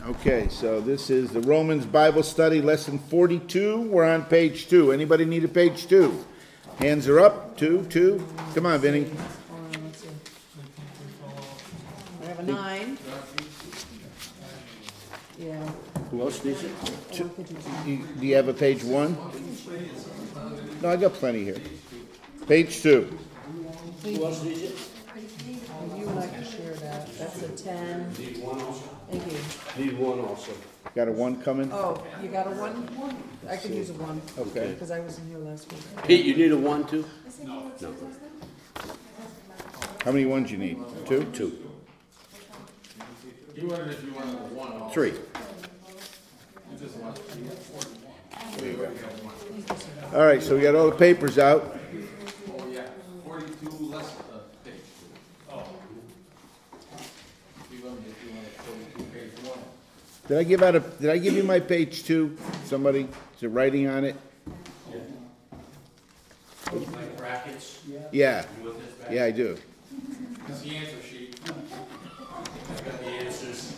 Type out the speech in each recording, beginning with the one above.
Okay, so this is the Romans Bible Study, lesson 42. We're on page 2. Anybody need a page 2? Hands are up. 2. Come on, Vinny. Let's see. We have a 9. Yeah. Who else needs it? Do you have a page 1? No, I got plenty here. Page 2. Who else needs it? Would you like to share that? That's a 10. Need one also? Thank you. Need one also. Got a 1 coming? Oh, you got a 1? I could use a 1. Okay. Because I wasn't here last week. Pete, you need a one too? No. How many ones you need? 2? 2. You wanted if you wanted a 1. 3. You just want There you go. All right, so we got all the papers out. Oh, yeah. 42 less page. Oh. If you want 42 page 1. Did I give you my page 2? Somebody? Is it writing on it? Like brackets? Yeah. You want this back? Yeah, I do. It's the answer sheet. I've got the answers.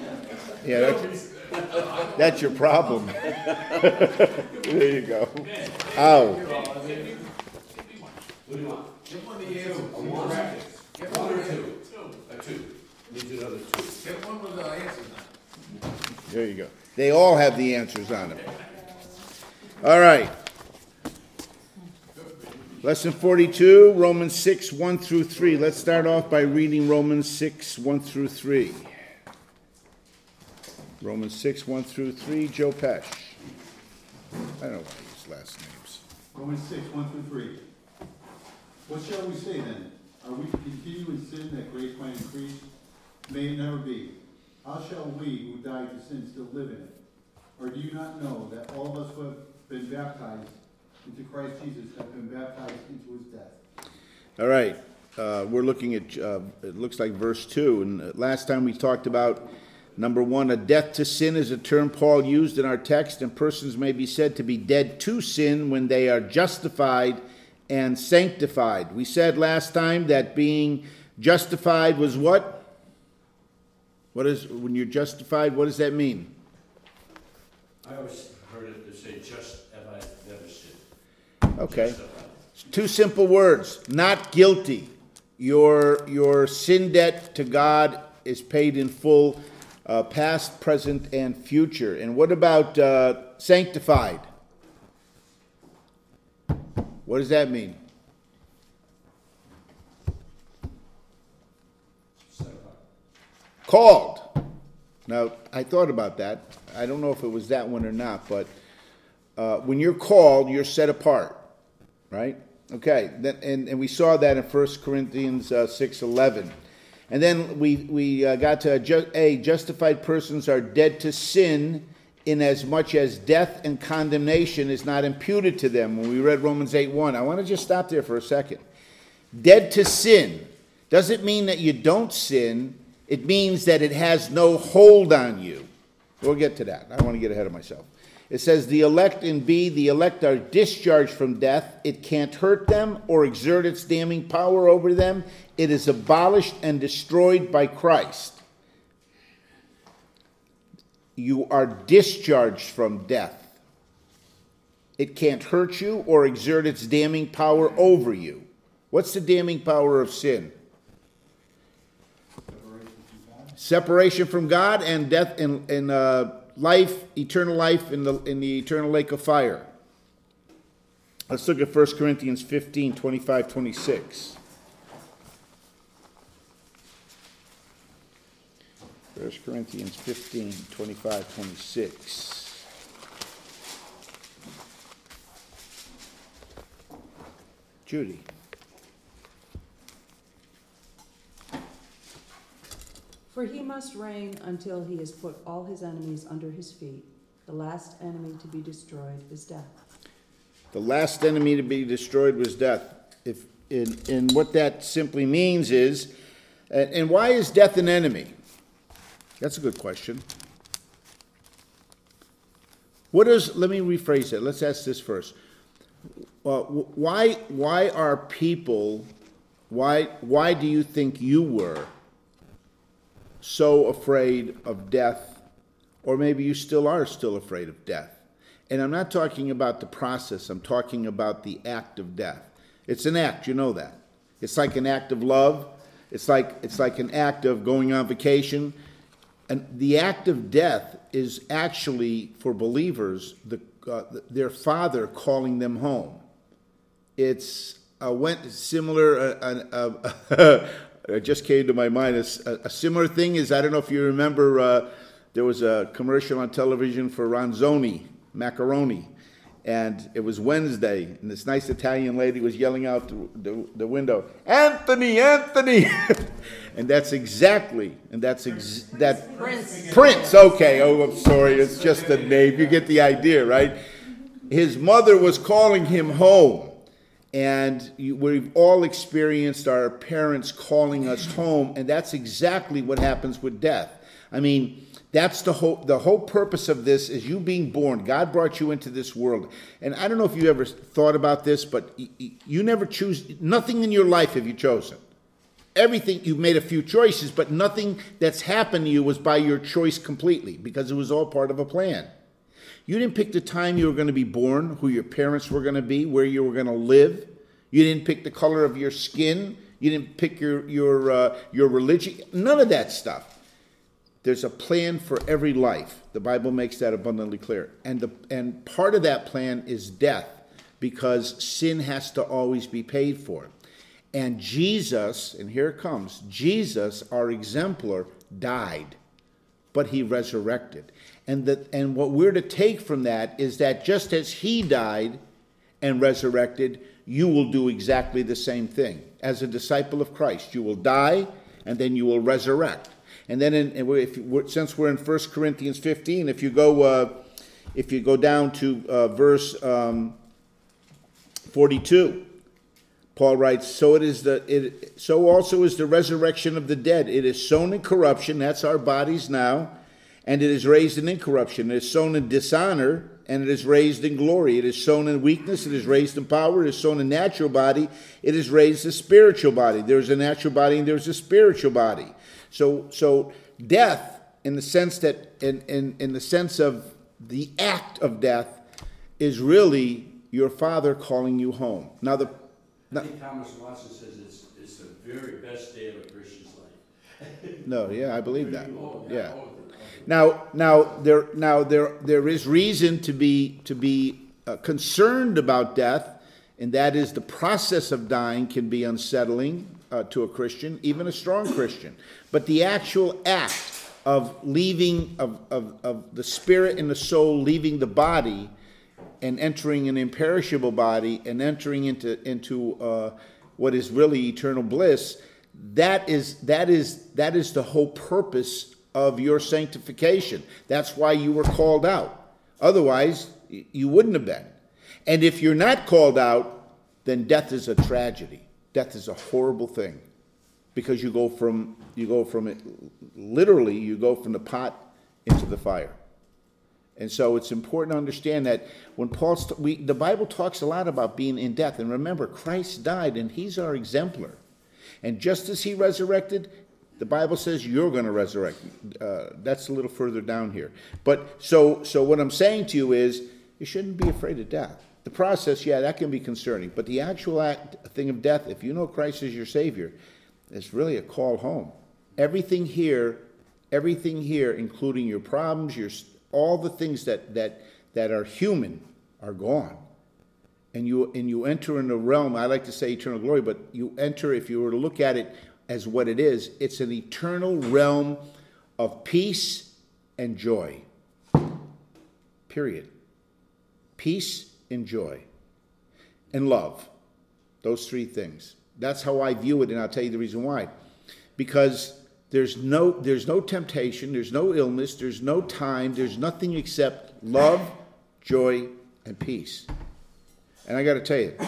Yeah, that's your problem. There you go. Ow. What do you want? Get one of the answers. A one? Get one or 2. A 2. Needs another 2. Get one with the answers on. There you go. They all have the answers on them. All right. Lesson 42, Romans 6, 1 through 3. Let's start off by reading Romans 6, 1 through 3. Romans 6, 1 through 3, Joe Pesh. I don't know why I use last names. Romans 6, 1 through 3. What shall we say then? Are we to continue in sin that grace might increase? May it never be. How shall we who died to sin still live in it? Or do you not know that all of us who have been baptized into Christ Jesus have been baptized into his death? All right. We're looking at, it looks like verse 2. And last time we talked about, number 1, a death to sin is a term Paul used in our text, and persons may be said to be dead to sin when they are justified and sanctified. We said last time that being justified was what? When you're justified, what does that mean? I always heard it to say, just have I never sinned. Okay. Justified. 2 simple words. Not guilty. Your sin debt to God is paid in full, past, present, and future. And what about sanctified? What does that mean? Called. Now, I thought about that. I don't know if it was that one or not, but when you're called, you're set apart, right? Okay, and we saw that in 1 Corinthians 6:11. And then we got to justified persons are dead to sin inasmuch as death and condemnation is not imputed to them. When we read Romans 8:1, I want to just stop there for a second. Dead to sin doesn't mean that you don't sin. It means that it has no hold on you. We'll get to that. I don't want to get ahead of myself. It says the elect in B, the elect are discharged from death. It can't hurt them or exert its damning power over them. It is abolished and destroyed by Christ. You are discharged from death. It can't hurt you or exert its damning power over you. What's the damning power of sin? Separation from God and death in life, eternal life in the eternal lake of fire. Let's look at 1 Corinthians 15, 25, 26. 1 Corinthians 15, 25, 26. Judy. For he must reign until he has put all his enemies under his feet. The last enemy to be destroyed is death. The last enemy to be destroyed was death. And what that simply means is, and why is death an enemy? That's a good question. Let me rephrase it. Let's ask this first. Why are people, why do you think you were so afraid of death or maybe you still are still afraid of death. And I'm not talking about the process, I'm talking about the act of death. It's an act, you know that. It's like an act of love. It's like an act of going on vacation. And the act of death is actually, for believers, their Father calling them home. It's similar, it just came to my mind, a similar thing is, I don't know if you remember, there was a commercial on television for Ronzoni, macaroni, and it was Wednesday, and this nice Italian lady was yelling out the window, "Anthony, Anthony!" And that's exactly, Prince, okay, oh, I'm sorry, it's just a name, you get the idea, right? His mother was calling him home, and we've all experienced our parents calling us home, and that's exactly what happens with death. I mean, that's the whole purpose of this is you being born. God brought you into this world. And I don't know if you ever thought about this, but you never choose, nothing in your life have you chosen. Everything, you've made a few choices, but nothing that's happened to you was by your choice completely, because it was all part of a plan. You didn't pick the time you were going to be born, who your parents were going to be, where you were going to live. You didn't pick the color of your skin. You didn't pick your religion. None of that stuff. There's a plan for every life. The Bible makes that abundantly clear. And part of that plan is death, because sin has to always be paid for. And Jesus, and here it comes, Jesus, our exemplar, died, but he resurrected. And what we're to take from that is that just as he died and resurrected, you will do exactly the same thing. As a disciple of Christ, you will die and then you will resurrect. And then, since we're in 1 Corinthians 15, if you go down to verse 42, Paul writes, "So also is the resurrection of the dead. It is sown in corruption, that's our bodies now, and it is raised in incorruption. It is sown in dishonor, and it is raised in glory. It is sown in weakness, it is raised in power. It is sown in natural body, it is raised a spiritual body." There's a natural body and there's a spiritual body. So death, in the sense that, in the sense of the act of death, is really your Father calling you home. Now I think Thomas Watson says it's the very best day of a Christian's life. No, yeah, I believe that. Yeah. Now there is reason to be concerned about death, and that is the process of dying can be unsettling to a Christian, even a strong Christian. But the actual act of leaving of the spirit and the soul leaving the body and entering an imperishable body and entering into what is really eternal bliss, that is the whole purpose of your sanctification. That's why you were called out. Otherwise, you wouldn't have been. And if you're not called out, then death is a tragedy. Death is a horrible thing, because you go from it, literally, you go from the pot into the fire. And so it's important to understand that when the Bible talks a lot about being in death. And remember, Christ died, and he's our exemplar. And just as he resurrected, the Bible says you're going to resurrect. That's a little further down here. But so what I'm saying to you is, you shouldn't be afraid of death. The process, yeah, that can be concerning. But the actual thing of death, if you know Christ is your Savior, is really a call home. Everything here, including your problems, all the things that are human, are gone. And you enter in a realm, I like to say eternal glory, but you enter, if you were to look at it as what it is, it's an eternal realm of peace and joy. Period. Peace and joy. And love. Those three things. That's how I view it, and I'll tell you the reason why. Because there's no temptation, there's no illness, there's no time, there's nothing except love, joy, and peace. And I got to tell you,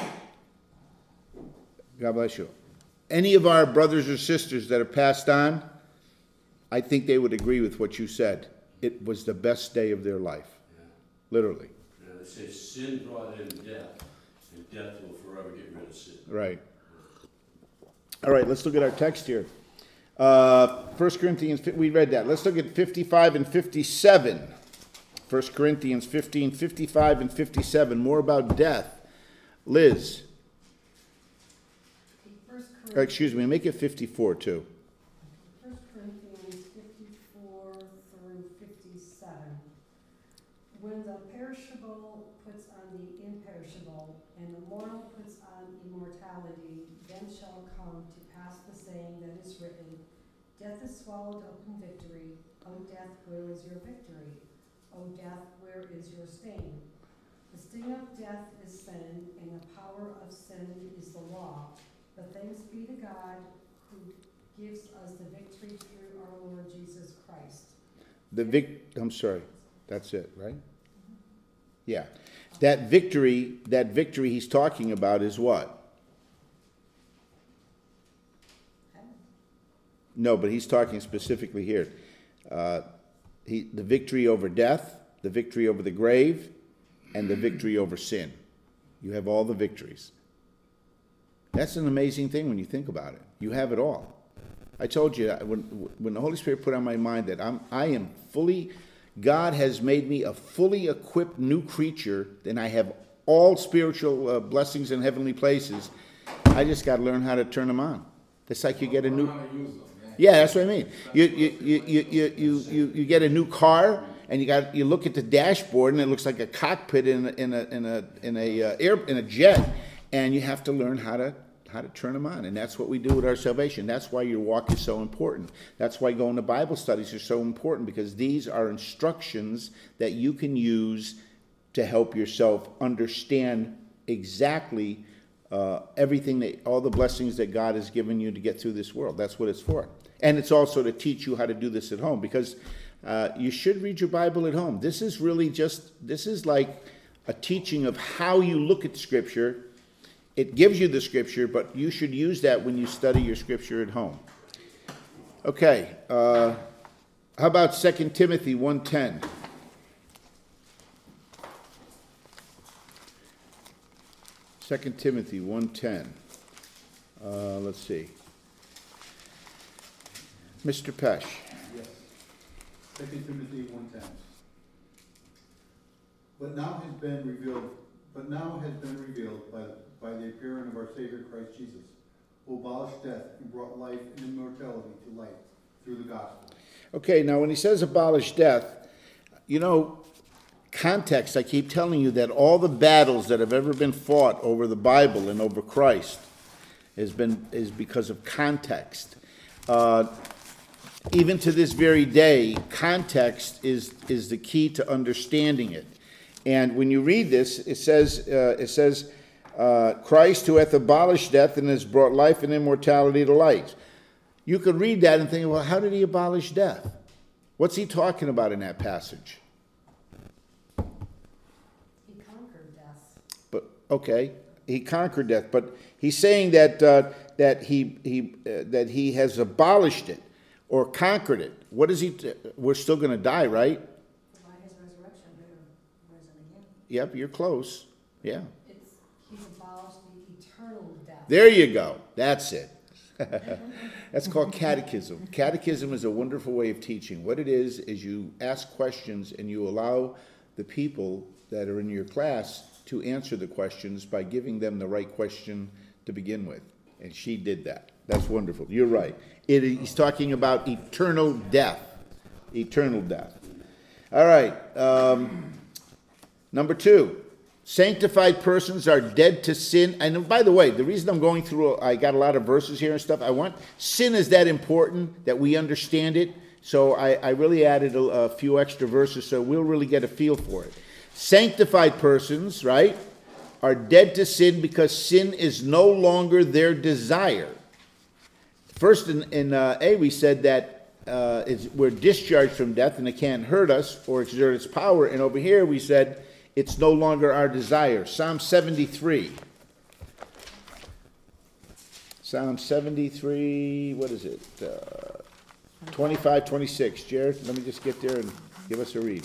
God bless you. Any of our brothers or sisters that have passed on, I think they would agree with what you said. It was the best day of their life. Yeah. Literally. Yeah, they say sin brought in death, and death will forever get rid of sin. Right. All right, let's look at our text here. 1 Corinthians, we read that. Let's look at 55 and 57. 1 Corinthians 15, 55 and 57. More about death. Liz. Excuse me, make it 54 too. 1 Corinthians 54 through 57. When the perishable puts on the imperishable, and the mortal puts on immortality, then shall come to pass the saying that is written, Death is swallowed up in victory. O death, where is your victory? O death, where is your sting? The sting of death is sin, and the power of sin is the law. But thanks be to God who gives us the victory through our Lord Jesus Christ. I'm sorry, that's it, right? Yeah. That victory he's talking about is what? No, but he's talking specifically here. The victory over death, the victory over the grave, and the victory over sin. You have all the victories. That's an amazing thing when you think about it. You have it all. I told you, when the Holy Spirit put on my mind that I am fully, God has made me a fully equipped new creature, and I have all spiritual blessings in heavenly places. I just got to learn how to turn them on. It's like you get a new. Yeah, that's what I mean. You get a new car, and you look at the dashboard, and it looks like a cockpit in a jet, and you have to learn how to turn them on, and that's what we do with our salvation. That's why your walk is so important. That's why going to Bible studies are so important, because these are instructions that you can use to help yourself understand exactly everything, all the blessings that God has given you to get through this world. That's what it's for. And it's also to teach you how to do this at home, because you should read your Bible at home. This is like a teaching of how you look at Scripture. It gives you the Scripture, but you should use that when you study your Scripture at home. Okay, how about 2 Timothy 1:10? 2 Timothy 1:10. Let's see. Mr. Pesh. Yes. 2 Timothy 1:10. But now has been revealed by the appearing of our Savior Christ Jesus, who abolished death and brought life and immortality to light through the gospel. Okay, now when he says abolish death, context, I keep telling you that all the battles that have ever been fought over the Bible and over Christ is because of context. Even to this very day, context is the key to understanding it. And when you read this, it says, Christ who hath abolished death and has brought life and immortality to light. You could read that and think, well, how did he abolish death? What's he talking about in that passage? He conquered death. But okay, he conquered death, but he's saying that he has abolished it or conquered it. What is he? We're still going to die, right? By his resurrection, we're risen again. Yep, you're close. Yeah. He's abolished the eternal death. There you go. That's it. That's called catechism. Catechism is a wonderful way of teaching. What it is you ask questions and you allow the people that are in your class to answer the questions by giving them the right question to begin with. And she did that. That's wonderful. You're right. He's talking about eternal death. Eternal death. All right. Number 2. Sanctified persons are dead to sin. And by the way, the reason I'm going through, I got a lot of verses here and stuff. Sin is that important that we understand it. So I really added a few extra verses so we'll really get a feel for it. Sanctified persons, right, are dead to sin because sin is no longer their desire. First in A, we said that we're discharged from death and it can't hurt us or exert its power. And over here we said it's no longer our desire. Psalm 73. Psalm 73, what is it? 25, 26. Jared, let me just get there and give us a read.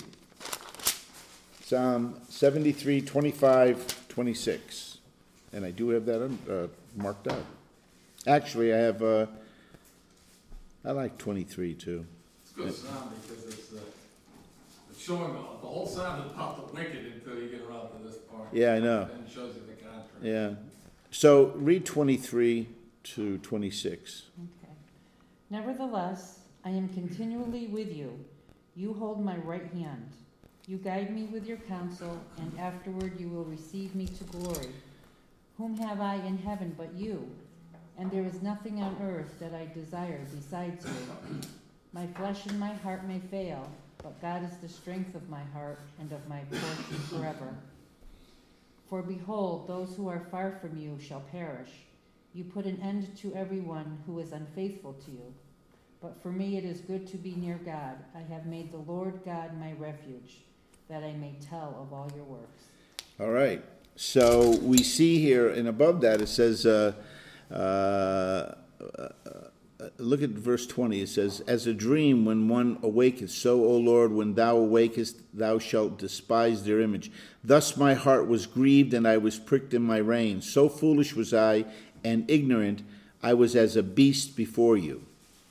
Psalm 73, 25, 26. And I do have that marked out. Actually, I have I like 23 too. It's a good psalm because it's showing the whole psalm is about the wicked until you get around to this part. Yeah, I know. Then it shows you the contrast. Yeah. So read 23 to 26. Okay. Nevertheless, I am continually with you. You hold my right hand. You guide me with your counsel, and afterward you will receive me to glory. Whom have I in heaven but you? And there is nothing on earth that I desire besides you. My flesh and my heart may fail, but God is the strength of my heart and of my portion forever. For behold, those who are far from you shall perish. You put an end to everyone who is unfaithful to you. But for me it is good to be near God. I have made the Lord God my refuge, that I may tell of all your works. All right. So we see here, and above that it says, look at verse 20. It says, as a dream when one awaketh, so, O Lord, when thou awakest, thou shalt despise their image. Thus my heart was grieved, and I was pricked in my reins. So foolish was I, and ignorant, I was as a beast before you.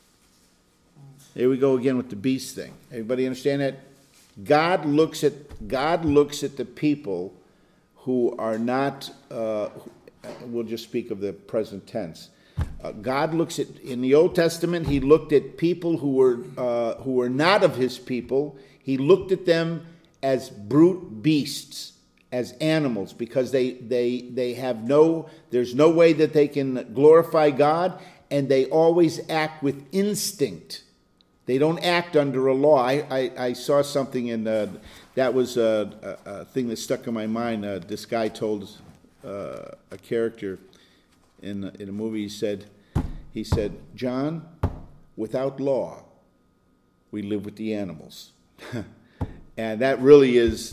There we go again with the beast thing. Everybody understand that? God looks at the people who are not, we'll just speak of the present tense. God looks at, in the Old Testament, he looked at people who were not of his people. He looked at them as brute beasts, as animals, because they have there's no way that they can glorify God, and they always act with instinct. They don't act under a law. I saw something in that was a thing that stuck in my mind. This guy told a character in a movie. He said, John, without law, we live with the animals, and that really is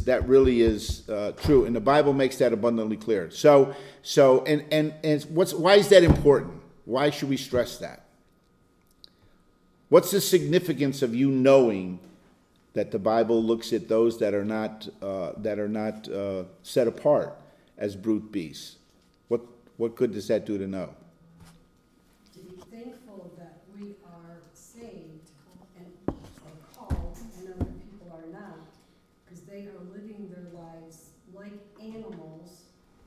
true. And the Bible makes that abundantly clear. So why is that important? Why should we stress that? What's the significance of you knowing that the Bible looks at those that are not set apart as brute beasts? What good does that do to know? To be thankful that we are saved and are called, and other people are not, because they are living their lives like animals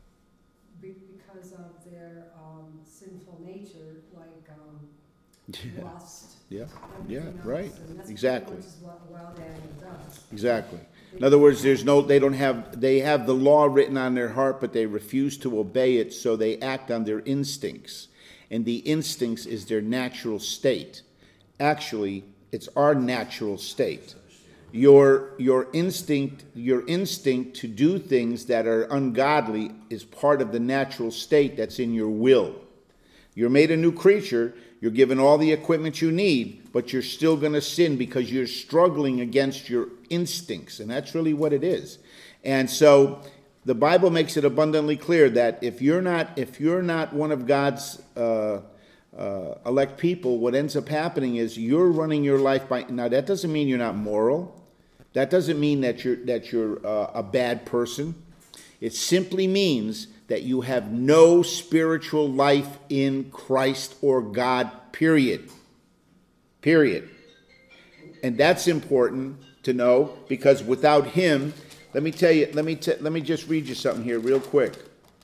because of their sinful nature, like lust. Yeah, everything else. right, And that's exactly. pretty much what a wild animal does. Exactly. In other words, they have the law written on their heart, but they refuse to obey it, so they act on their instincts. And the instincts is their natural state. Actually, it's our natural state. Your instinct to do things that are ungodly is part of the natural state that's in your will. You're made a new creature. You're given all the equipment you need, but you're still going to sin because you're struggling against your instincts, and that's really what it is. And so the Bible makes it abundantly clear that if you're not one of God's elect people, what ends up happening is you're running your life by. Now that doesn't mean you're not moral. That doesn't mean that you're a bad person. It simply means that you have no spiritual life in Christ or God, period. Period. And that's important to know, because without him, let me just read you something here real quick.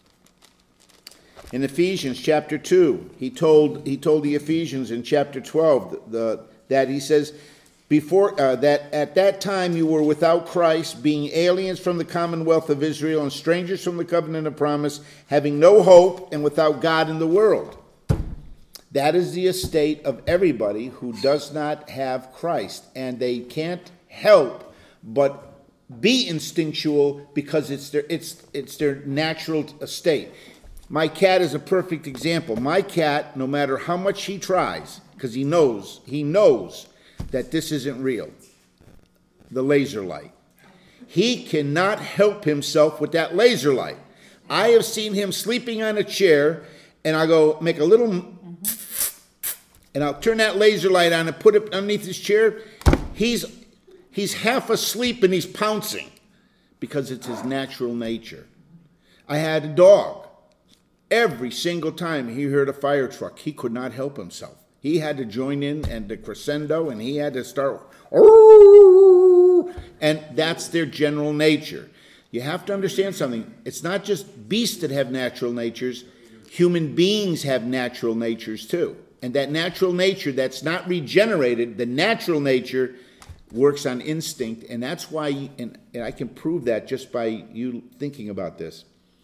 In Ephesians chapter 2, he told the Ephesians in chapter 12 that he says, before that at that time you were without Christ, being aliens from the commonwealth of Israel and strangers from the covenant of promise, having no hope and without God in the world. That is the estate of everybody who does not have Christ, and they can't help but be instinctual because it's their natural estate. My cat is a perfect example. My cat, no matter how much he tries, because he knows that this isn't real, the laser light. He cannot help himself with that laser light. I have seen him sleeping on a chair, and I go make a little, and I'll turn that laser light on and put it underneath his chair. He's half asleep and he's pouncing because it's his natural nature. I had a dog. Every single time he heard a fire truck, he could not help himself. He had to join in and the crescendo, and he had to start, and that's their general nature. You have to understand something. It's not just beasts that have natural natures. Human beings have natural natures too. And that natural nature that's not regenerated, the natural nature works on instinct, and that's why, and I can prove that just by you thinking about this.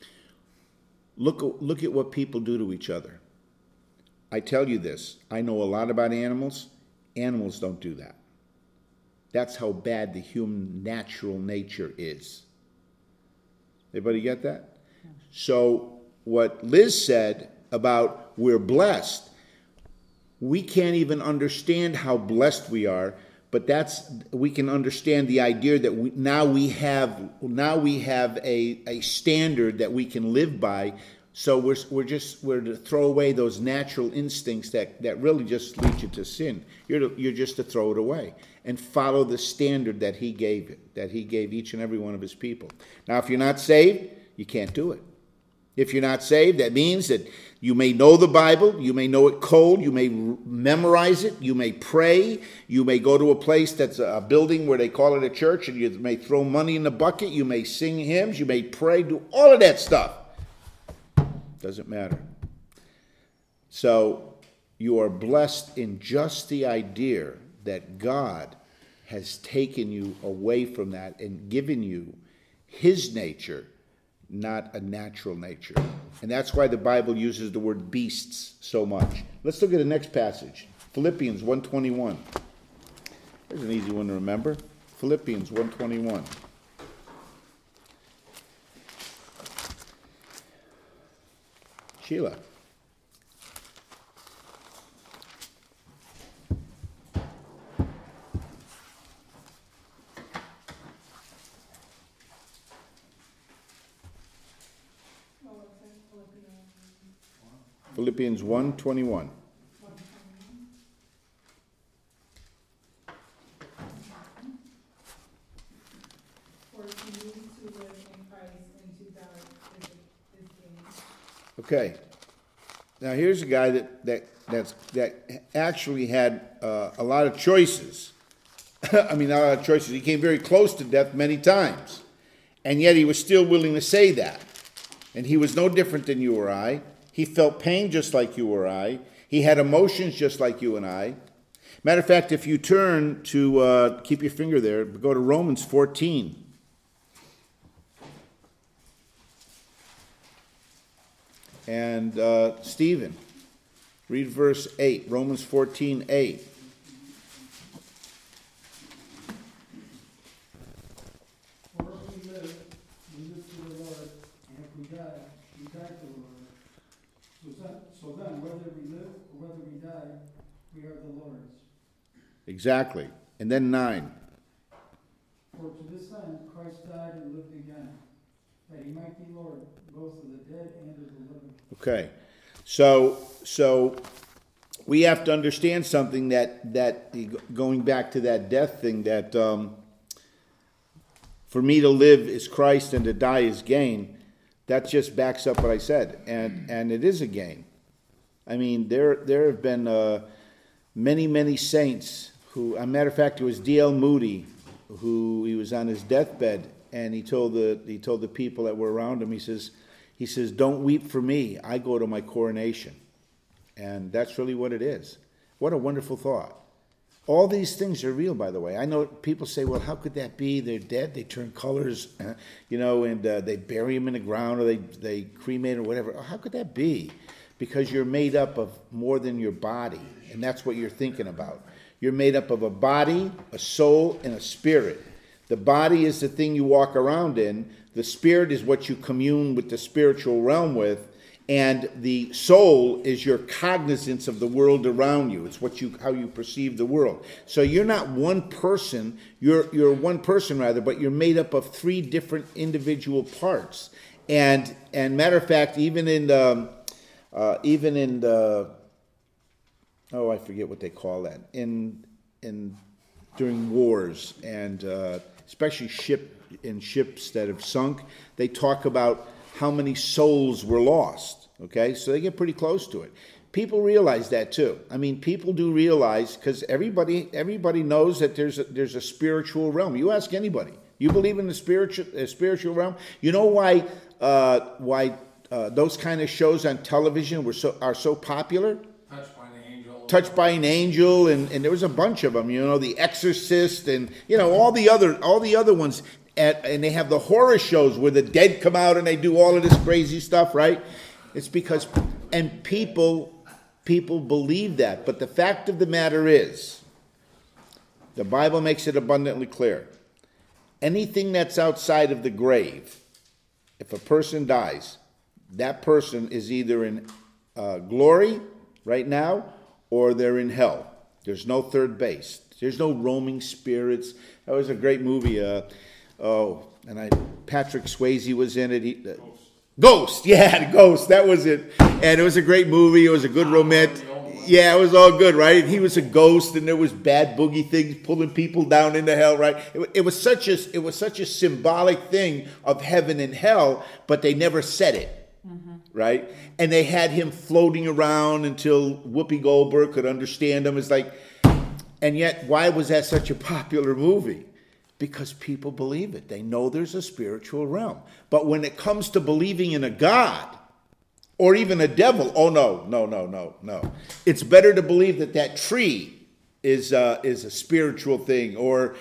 Look at what people do to each other. I tell you this, I know a lot about animals. Animals don't do that. That's how bad the human natural nature is. Everybody get that? So what Liz said about we're blessed, we can't even understand how blessed we are, but we can understand the idea that we have a standard that we can live by. So we're to throw away those natural instincts that really just lead you to sin. You're just to throw it away and follow the standard that he gave each and every one of his people. Now, if you're not saved, you can't do it. If you're not saved, that means that you may know the Bible, you may know it cold, you may memorize it, you may pray, you may go to a place that's a building where they call it a church, and you may throw money in the bucket, you may sing hymns, you may pray, do all of that stuff. Doesn't matter. So you are blessed in just the idea that God has taken you away from that and given you his nature, not a natural nature. And that's why the Bible uses the word beasts so much. Let's look at the next passage. Philippians 1:21. There's an easy one to remember. Philippians 1:21. Sheila. Philippians 1:21. Okay. Now here's a guy that actually had a lot of choices. I mean, not a lot of choices. He came very close to death many times, and yet he was still willing to say that. And he was no different than you or I. He felt pain just like you or I. He had emotions just like you and I. Matter of fact, if you turn to, keep your finger there, go to Romans 14. And Stephen, read verse 8, Romans 14:8. For if we live to the Lord, and if we die to the Lord. So then, whether we live or whether we die, we are the Lord's. Exactly. And then 9. For to this end Christ died and lived again, that he might be Lord, both of the dead and of the living. Okay. So we have to understand something that going back to that death thing, that for me to live is Christ and to die is gain. That just backs up what I said, and it is a gain. I mean, there have been many saints who, as a matter of fact, it was D.L. Moody, who he was on his deathbed, and he told the people that were around him, he says, "Don't weep for me. I go to my coronation," and that's really what it is. What a wonderful thought. All these things are real, by the way. I know people say, well, how could that be? They're dead. They turn colors, and they bury them in the ground, or they cremate or whatever. How could that be? Because you're made up of more than your body, and that's what you're thinking about. You're made up of a body, a soul, and a spirit. The body is the thing you walk around in. The spirit is what you commune with the spiritual realm with. And the soul is your cognizance of the world around you. It's how you perceive the world. So you're not one person. You're one person rather, but you're made up of 3 different individual parts. And matter of fact, even in the I forget what they call that during wars, and especially ships that have sunk, they talk about how many souls were lost. Okay, so they get pretty close to it. people realize that too. I mean, people do realize, because everybody knows that there's a spiritual realm. You ask anybody, you believe in the spiritual realm? You know why those kind of shows on television are so popular? Touched by an Angel, and there was a bunch of them. The Exorcist, and all the other ones. And they have the horror shows where the dead come out and they do all of this crazy stuff, right? It's because, and people believe that. But the fact of the matter is, the Bible makes it abundantly clear. Anything that's outside of the grave, if a person dies, that person is either in glory right now, or they're in hell. There's no third base. There's no roaming spirits. That was a great movie. Patrick Swayze was in it. Ghost, yeah, Ghost. That was it. And it was a great movie. It was a good romantic. Yeah, it was all good, right? And he was a ghost, and there was bad boogie things pulling people down into hell, right? It was such a symbolic thing of heaven and hell, but they never said it. Right? And they had him floating around until Whoopi Goldberg could understand him. It's like, and yet, why was that such a popular movie? Because people believe it. They know there's a spiritual realm. But when it comes to believing in a God, or even a devil, oh no. It's better to believe that tree is a spiritual thing, or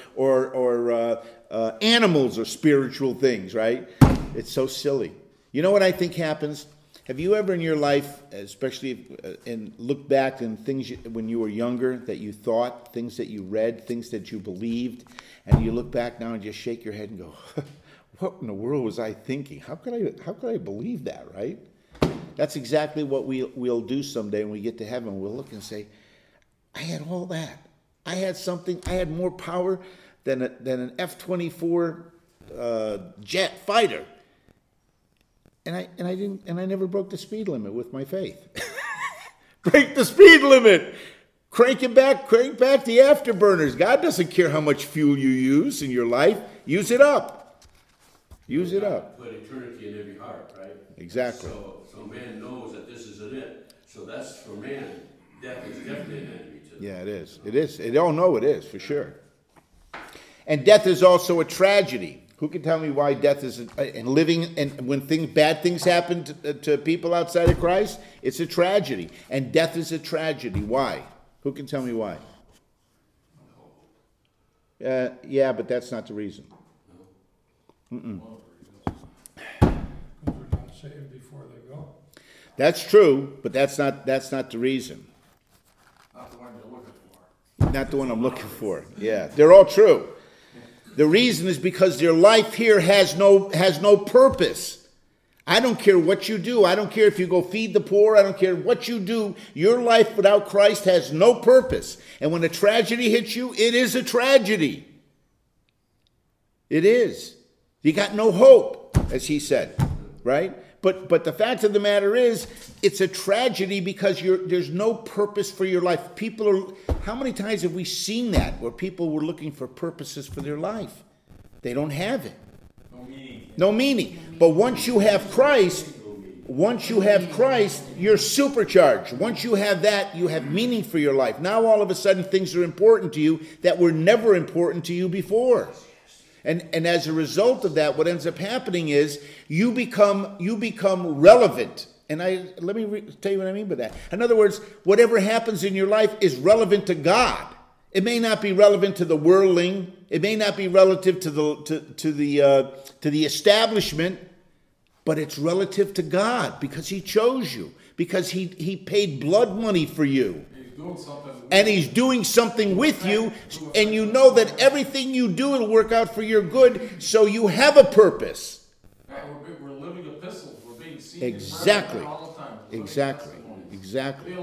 animals are spiritual things, right? It's so silly. You know what I think happens? Have you ever in your life, especially and look back on things when you were younger that you thought, things that you read, things that you believed, and you look back now and just shake your head and go, "What in the world was I thinking? How could I believe that?" Right? That's exactly what we'll do someday when we get to heaven. We'll look and say, "I had all that. I had something. I had more power than an F-24 jet fighter." And I never broke the speed limit with my faith. Break the speed limit. Crank back the afterburners. God doesn't care how much fuel you use in your life. Use it up. Use it up. Put eternity in every heart, right? Exactly. So man knows that this isn't it. So that's for man. Death is definitely an enemy to them. Yeah, it is. It is. They all know it is, for sure. And death is also a tragedy. Who can tell me why death is and living, and when bad things happen to people outside of Christ, it's a tragedy, and death is a tragedy. Why? Who can tell me why? Yeah, but that's not the reason. Because they're not saved before they go. That's true, but that's not the reason. Not the one you're looking for. Not the one I'm looking for. Yeah, they're all true. The reason is because their life here has no purpose. I don't care what you do. I don't care if you go feed the poor. I don't care what you do. Your life without Christ has no purpose. And when a tragedy hits you, it is a tragedy. It is. You got no hope, as he said, right? But the fact of the matter is, it's a tragedy because there's no purpose for your life. How many times have we seen that where people were looking for purposes for their life? They don't have it. No meaning. But once you have Christ, you're supercharged. Once you have that, you have meaning for your life. Now all of a sudden things are important to you that were never important to you before. And as a result of that, what ends up happening is you become relevant. And let me tell you what I mean by that. In other words, whatever happens in your life is relevant to God. It may not be relevant to the worldling. It may not be relative to the establishment, but it's relative to God because He chose you, because He paid blood money for you. And He's doing something with you, and you know that everything you do will work out for your good, so you have a purpose. We're living epistles. We're being seen Exactly. all the time. Exactly.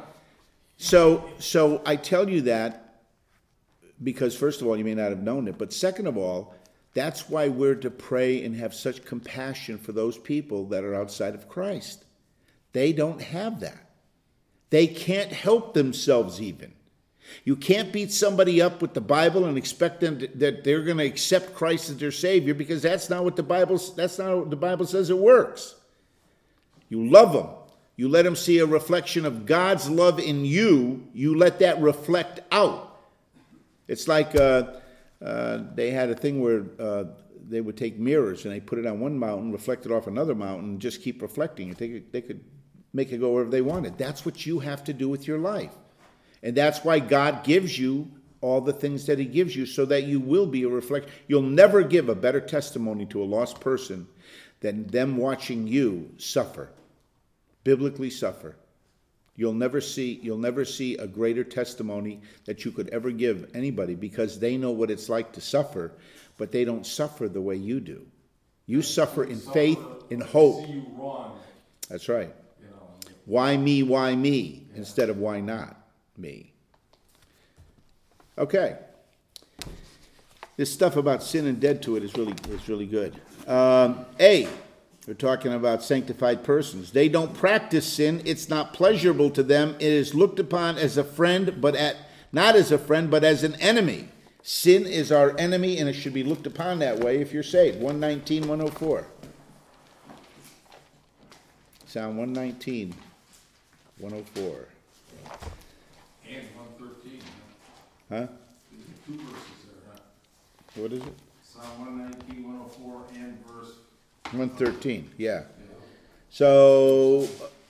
So I tell you that because, first of all, you may not have known it, but second of all, that's why we're to pray and have such compassion for those people that are outside of Christ. They don't have that. They can't help themselves even. You can't beat somebody up with the Bible and expect them that they're going to accept Christ as their Savior, because that's not what the Bible says it works. You love them. You let them see a reflection of God's love in you. You let that reflect out. It's like they had a thing where they would take mirrors and they put it on one mountain, reflect it off another mountain, and just keep reflecting it. They could make it go wherever they wanted. That's what you have to do with your life. And that's why God gives you all the things that he gives you, so that you will be a reflection. You'll never give a better testimony to a lost person than them watching you suffer, biblically suffer. You'll never see a greater testimony that you could ever give anybody, because they know what it's like to suffer, but they don't suffer the way you do. You suffer in faith, in hope. See you wrong, That's right. you know. Why me, instead of why not me. Okay. This stuff about sin and dead to it is really good. A, we're talking about sanctified persons. They don't practice sin. It's not pleasurable to them. It is looked upon as a friend, not as a friend, but as an enemy. Sin is our enemy, and it should be looked upon that way if you're saved. 119, 104. Psalm 119, 104. And 113. Huh? There's two verses there, huh? What is it? Psalm 119, 104, and verse. 113, yeah. So,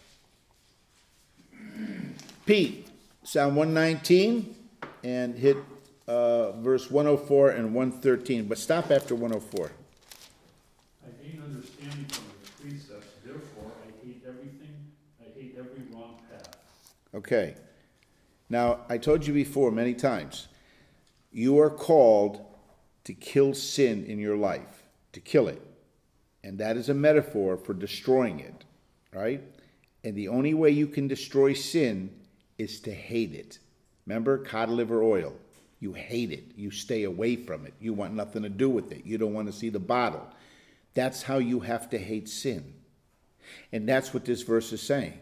Pete, Psalm 119, and hit verse 104 and 113, but stop after 104. I gain understanding from the precepts, therefore I hate everything, I hate every wrong path. Okay. Now, I told you before many times, you are called to kill sin in your life, to kill it. And that is a metaphor for destroying it, right? And the only way you can destroy sin is to hate it. Remember, cod liver oil. You hate it. You stay away from it. You want nothing to do with it. You don't want to see the bottle. That's how you have to hate sin. And that's what this verse is saying.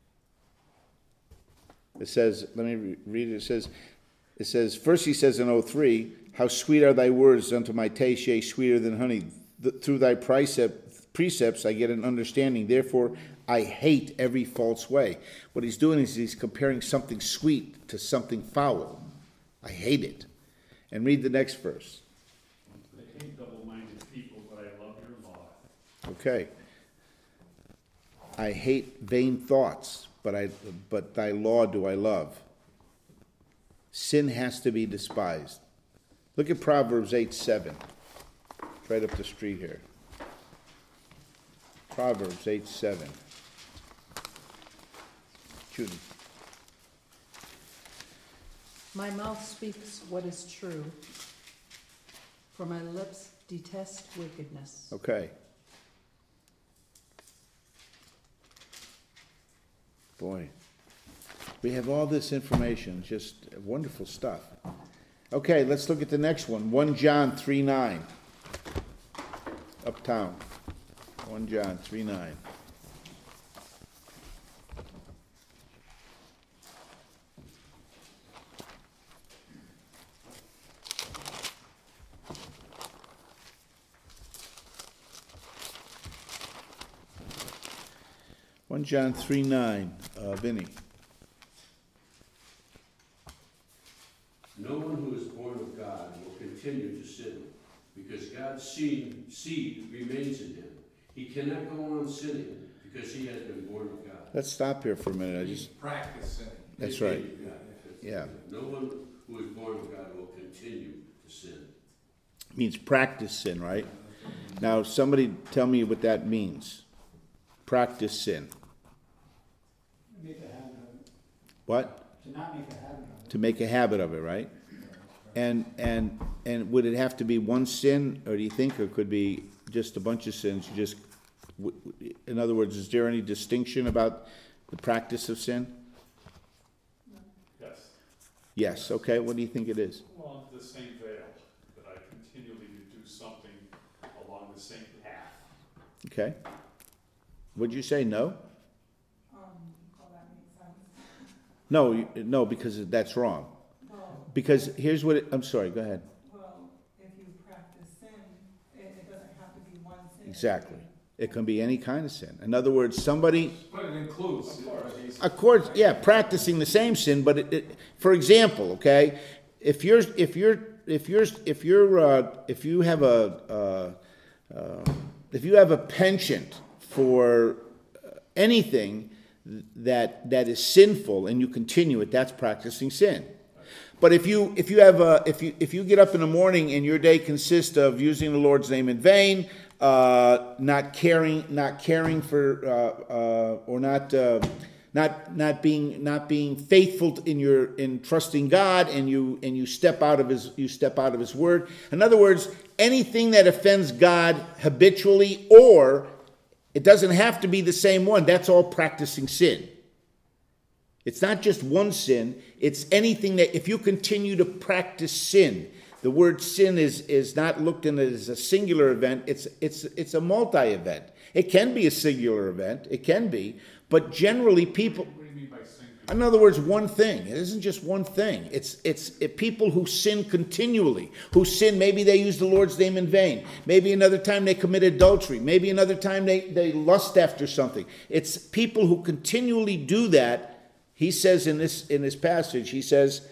It says, let me read it. It says, first he says in 03, how sweet are thy words unto my taste, yea, sweeter than honey. Through thy precepts I get an understanding. Therefore, I hate every false way. What he's doing is he's comparing something sweet to something foul. I hate it. And read the next verse. I hate double-minded people, but I love your law. Okay. I hate vain thoughts, but thy law do I love. Sin has to be despised. Look at Proverbs 8:7. Right up the street here. Proverbs 8:7. Judy. My mouth speaks what is true, for my lips detest wickedness. Okay. Boy, we have all this information, just wonderful stuff. Okay, let's look at the next one. 1 John 3:9. Uptown. 1 John 3:9. John 3:9, Vinny. No one who is born of God will continue to sin, because God's seed remains in him. He cannot go on sinning because he has been born of God. Let's stop here for a minute. He's practicing. That's right. Yeah. No one who is born of God will continue to sin. Means practice sin, right? Now, somebody tell me what that means. Practice sin. Make a habit of it. What? To not make a habit of it. To make a habit of it, right? And would it have to be one sin, or do you think it could be just a bunch of sins? You just, in other words, is there any distinction about the practice of sin? Yes. Yes. Okay. What do you think it is? Well, the same veil, that I continually do something along the same path. Okay. Would you say no? Well, that makes sense. No, because that's wrong. Well, Because here's what I'm sorry, go ahead. well, if you practice sin, it doesn't have to be one sin. Exactly. It can be any kind of sin. In other words, somebody, But it includes. of course, yeah, practicing the same sin. But for example, okay, if you have a penchant for anything that is sinful and you continue it, that's practicing sin. But if you get up in the morning and your day consists of using the Lord's name in vain, not caring for or not being faithful in trusting God, and you step out of his word. In other words, anything that offends God habitually, or it doesn't have to be the same one, that's all practicing sin. It's not just one sin, it's anything that, if you continue to practice sin, the word sin is not looked at as a singular event, it's a multi-event. It can be a singular event, it can be, but generally people, What do you mean by sin? in other words, one thing. It isn't just one thing. It's people who sin continually, who sin, maybe they use the Lord's name in vain. Maybe another time they commit adultery. Maybe another time they lust after something. It's people who continually do that. He says in this passage, he says,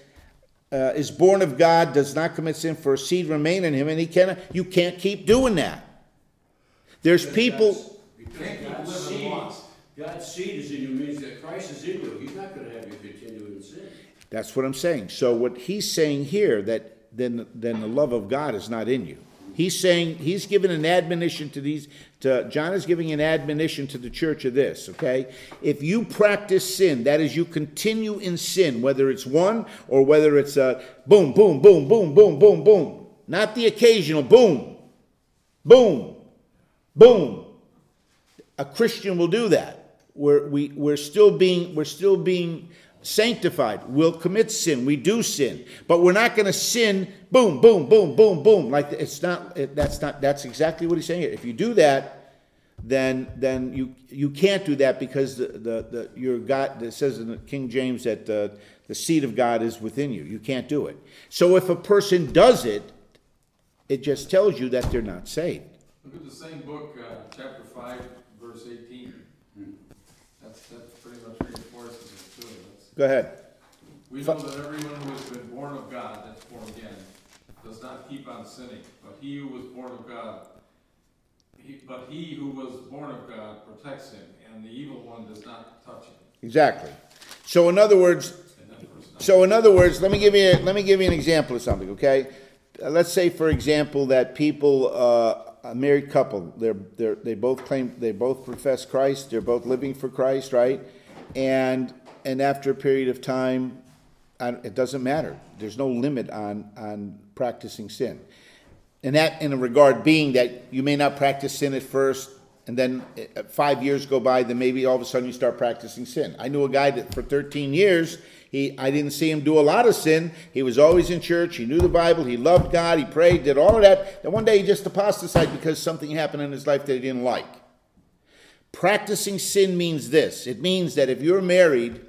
is born of God, does not commit sin, for a seed remain in him, and you can't keep doing that. There's people. Because God's seed is in you means that Christ is in you. He's not going to have you continue in sin. That's what I'm saying. So what he's saying here, that then the love of God is not in you. He's saying, he's given an admonition John is giving an admonition to the church of this, okay? If you practice sin, that is, you continue in sin, whether it's one or whether it's a boom, boom, boom, boom, boom, boom, boom. Not the occasional boom, boom, boom. A Christian will do that. We're still being sanctified. We'll commit sin. We do sin, but we're not going to sin. Boom, boom, boom, boom, boom. Like that's exactly what he's saying here. If you do that, then you can't do that, because your God, it says in the King James that the seed of God is within you. You can't do it. So if a person does it, it just tells you that they're not saved. Look at the same book, chapter 5, verse 18. That's pretty much reinforces it too. Go ahead. We know that everyone who has been born of God, that's born again, does not keep on sinning. But he who was born of God protects him, and the evil one does not touch him. Exactly. So in other words, let me give you an example of something. Okay, let's say, for example, that people, a married couple, they both profess Christ, they're both living for Christ, right? And after a period of time, it doesn't matter. There's no limit on practicing sin. And that, in a regard, being that you may not practice sin at first, and then 5 years go by, then maybe all of a sudden you start practicing sin. I knew a guy that for 13 years, I didn't see him do a lot of sin. He was always in church. He knew the Bible. He loved God. He prayed, did all of that. And one day he just apostatized because something happened in his life that he didn't like. Practicing sin means this. It means that if you're married,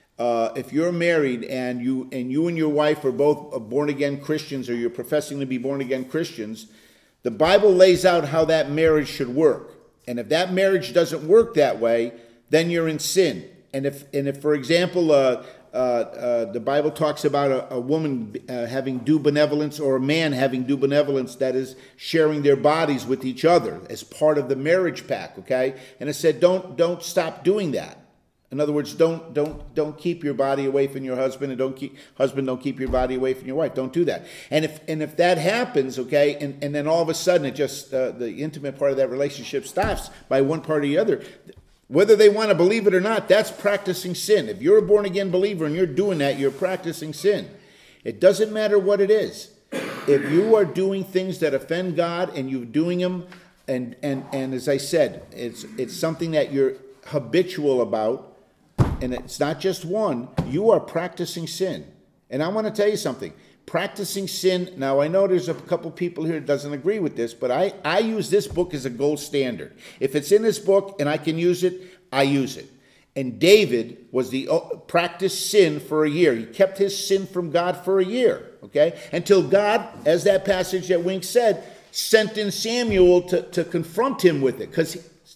and you and your wife are both born-again Christians, or you're professing to be born-again Christians, the Bible lays out how that marriage should work. And if that marriage doesn't work that way, then you're in sin. And if for example, the Bible talks about a woman having due benevolence, or a man having due benevolence, that is sharing their bodies with each other as part of the marriage pact, okay? And it said, don't stop doing that. In other words, don't keep your body away from your husband, and don't keep your body away from your wife. Don't do that. And if that happens, okay, and then all of a sudden it just the intimate part of that relationship stops by one part or the other, whether they want to believe it or not, that's practicing sin. If you're a born again believer and you're doing that, you're practicing sin. It doesn't matter what it is. If you are doing things that offend God and you're doing them, and as I said, it's something that you're habitual about, and it's not just one, you are practicing sin. And I want to tell you something. Practicing sin, now I know there's a couple people here that doesn't agree with this, but I use this book as a gold standard. If it's in this book and I can use it, I use it. And David practiced sin for a year. He kept his sin from God for a year, okay? Until God, as that passage that Wink said, sent in Samuel to confront him with it. Because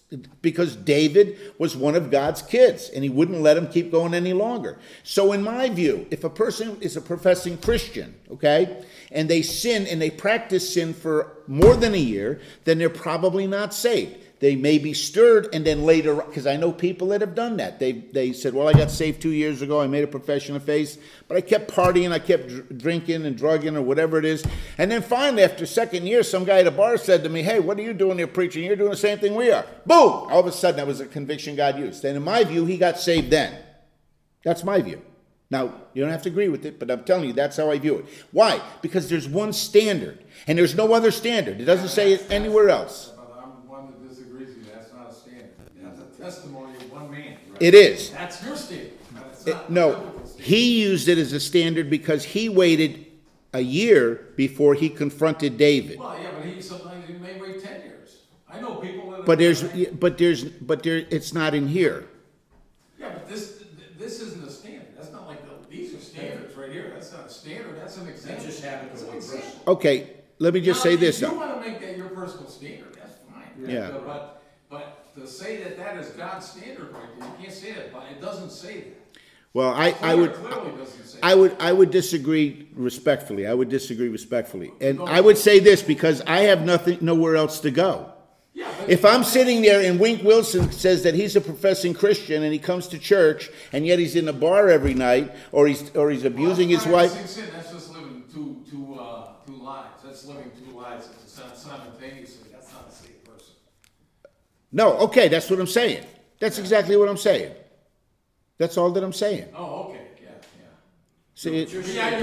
because David was one of God's kids, and he wouldn't let him keep going any longer. So in my view, if a person is a professing Christian, okay, and they sin and they practice sin for more than a year, then they're probably not saved. They may be stirred, and then later, because I know people that have done that. They said, well, I got saved 2 years ago, I made a profession of faith, but I kept partying, I kept drinking and drugging or whatever it is. And then finally, after second year, some guy at a bar said to me, hey, what are you doing here preaching? You're doing the same thing we are. Boom! All of a sudden, that was a conviction God used. And in my view, he got saved then. That's my view. Now, you don't have to agree with it, but I'm telling you, that's how I view it. Why? Because there's one standard, and there's no other standard. It doesn't say it anywhere else. Testimony of one man. Right? It is. That's your standard. No, he used it as a standard because he waited a year before he confronted David. Well, yeah, but sometimes he may wait 10 years. I know people that. But it's not in here. Yeah, but this isn't a standard. That's not like these are standards right here. That's not a standard. That's an example. That just happened to one person. Okay, let me just say this. If you want to make that your personal standard, that's fine. Yeah. But to say that is God's standard right there, you can't say that, but it doesn't say that. Well, I would disagree respectfully. And I would say this because I have nowhere else to go. Yeah, if I'm sitting there and Wink Wilson says that he's a professing Christian and he comes to church and yet he's in a bar every night or he's abusing his wife. That's just living two lives. That's living two lives simultaneously. That's not a safe person. No, okay, that's what I'm saying. That's exactly what I'm saying. That's all that I'm saying. Oh, okay, yeah. See, You're saying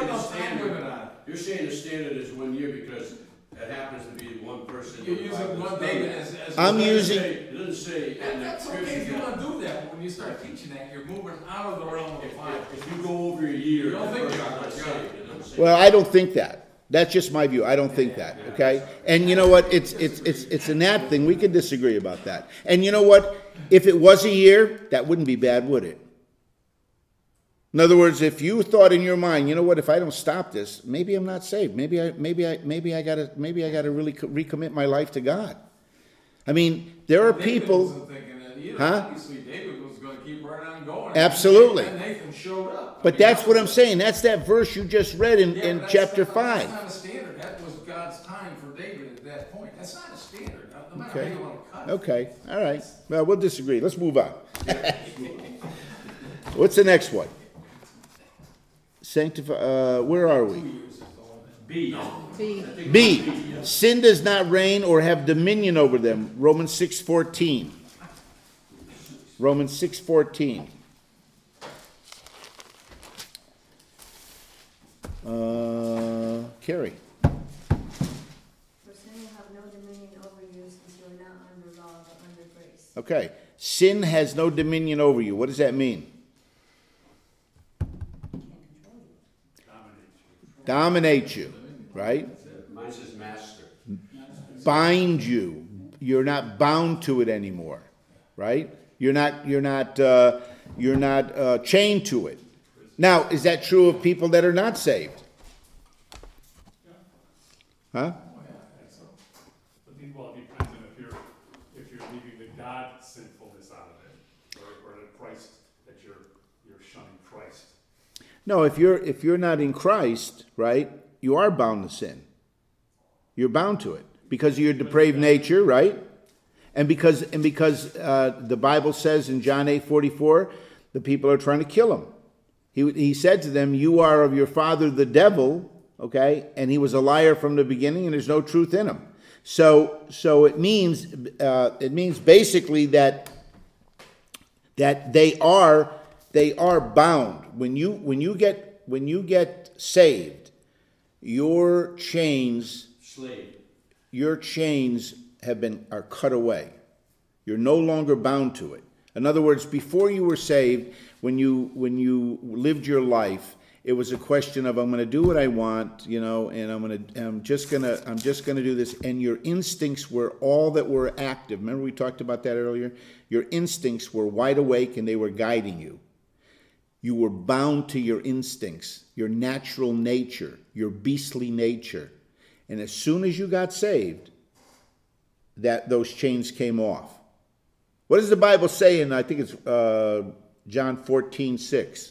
the standard is 1 year because it happens to be one person. You're using one David as I'm It using. doesn't say. That's okay if you want to do that, but when you start teaching that, you're moving out of the realm of the Bible. If you go over a year, You don't think that God person's is not God. saved. It doesn't say Well, I don't think that. That's just my view. I don't think that. Okay, and you know what? It's a Nat thing. We can disagree about that. And you know what? If it was a year, that wouldn't be bad, would it? In other words, if you thought in your mind, you know what? If I don't stop this, maybe I'm not saved. Maybe I gotta really recommit my life to God. I mean, there are people. David wasn't thinking that either. Huh? Obviously, David was going to keep right on going. Absolutely. And Nathan showed up. But that's what I'm saying. That's that verse you just read in chapter 5. That's not a standard. That was God's time for David at that point. That's not a standard. No matter Okay. how you want to cut it. Okay. All right. Well, we'll disagree. Let's move on. What's the next one? Sanctify. Where are we? B. B. Sin does not reign or have dominion over them. Romans 6:14. Romans 6:14. Carrie. For sin will have no dominion over you since you are not under law but under grace. Okay. Sin has no dominion over you. What does that mean? Dominate you, right? Mine says master. Bind you. You're not bound to it anymore, right? You're not chained to it. Now, is that true of people that are not saved? Huh? But well, it depends on if you're leaving the God sinfulness out of it, or the Christ that you're shunning Christ. No, if you're not in Christ, right, you are bound to sin. You're bound to it because of your depraved nature, right? And because the Bible says in John 8:44, the people are trying to kill him. He said to them, "You are of your father the devil," okay, and he was a liar from the beginning, and there's no truth in him. So it means basically that they are bound. When you get saved, your chains are cut away. You're no longer bound to it. In other words, before you were saved, when you lived your life, it was a question of I'm going to do what I want, and I'm just going to do this. And your instincts were all that were active. Remember we talked about that earlier? Your instincts were wide awake and they were guiding you. You were bound to your instincts, your natural nature, your beastly nature. And as soon as you got saved, those chains came off. What does the Bible say in, I think it's John 14:6?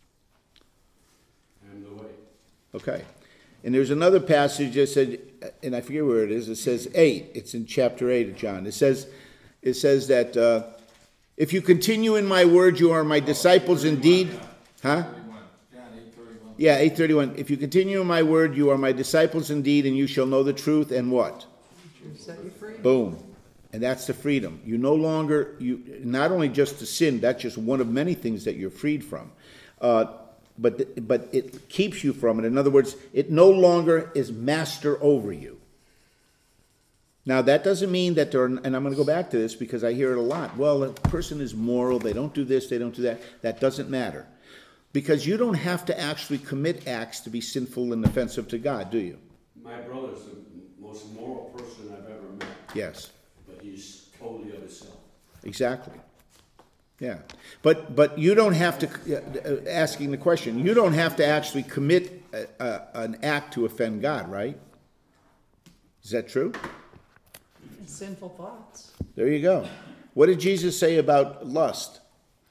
I am the way. Okay. And there's another passage that said, and I forget where it is, it says 8. It's in chapter 8 of John. It says that if you continue in my word, you are my disciples indeed. Huh? Yeah, 8:31. If you continue in my word, you are my disciples indeed, and you shall know the truth, and what? Set you free. Boom. And that's the freedom. You no longer, not only just to sin, that's just one of many things that you're freed from. But it keeps you from it. In other words, it no longer is master over you. Now, that doesn't mean that there are, and I'm going to go back to this because I hear it a lot. Well, a person is moral, they don't do this, they don't do that. That doesn't matter. Because you don't have to actually commit acts to be sinful and offensive to God, do you? My brother's the most moral person I've ever met. Yes. But he's totally of himself. Exactly. Yeah. But you don't have to, asking the question, you don't have to actually commit an act to offend God, right? Is that true? Sinful thoughts. There you go. What did Jesus say about lust?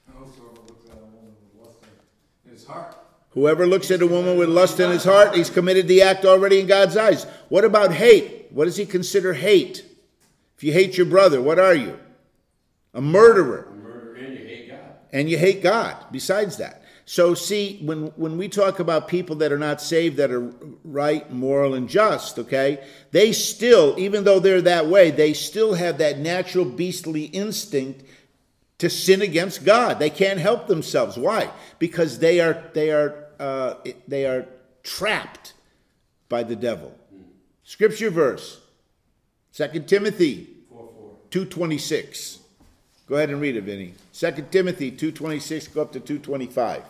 Whoever looks at a woman with lust in his heart, he's committed the act already in God's eyes. What about hate? What does he consider hate? If you hate your brother, what are you? A murderer. A murderer, and you hate God. And you hate God, besides that. So see, when we talk about people that are not saved, that are right, moral, and just, okay, they still, even though they're that way, they still have that natural beastly instinct to sin against God. They can't help themselves. Why? Because they are trapped by the devil. Scripture verse, 2 Timothy 2:26. Go ahead and read it, Vinny. 2 Timothy 2:26, go up to 2:25.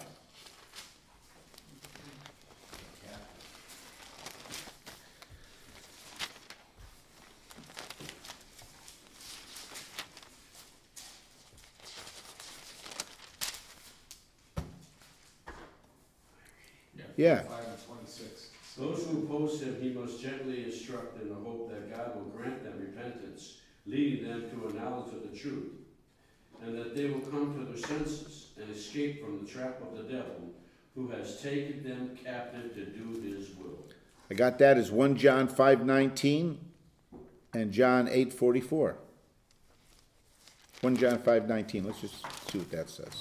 Yeah. 5 and 26. Those who oppose him he must gently instruct in the hope that God will grant them repentance, leading them to a knowledge of the truth, and that they will come to their senses and escape from the trap of the devil, who has taken them captive to do his will. I got that as 1 John 5:19 and John 8:44. 1 John 5:19. Let's just see what that says.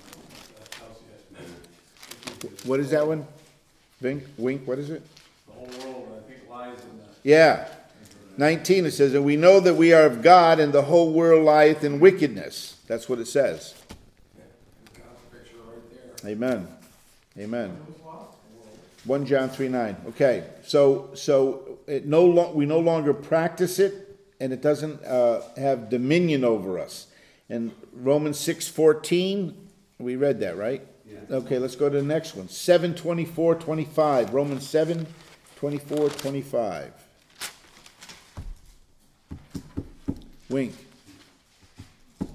What is that one? Wink, what is it? The whole world, I think, lies in that. Yeah. 19, it says, and we know that we are of God, and the whole world lieth in wickedness. That's what it says. God's picture right there. Amen. Amen. 1 John 3:9. Okay, so we no longer practice it, and it doesn't have dominion over us. And Romans 6:14, we read that, right? Yeah. Okay, let's go to the next one. 7:24-25. Romans 7:24-25. Wink. Let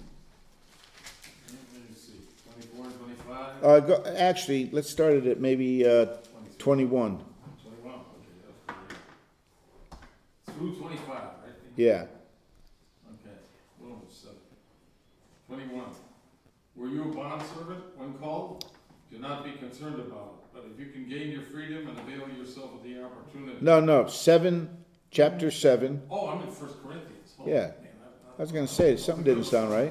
me see. 24 and 25? Actually, let's start it at maybe 21. 21. Okay, that's through 25, right? Yeah. Okay. Romans 7. 21. Were you a bondservant when called? Do not be concerned about it. But if you can gain your freedom and avail yourself of the opportunity. No. Chapter 7. Oh, I'm in 1 Corinthians. Oh, Yeah. man, I was going to say, something didn't sound right.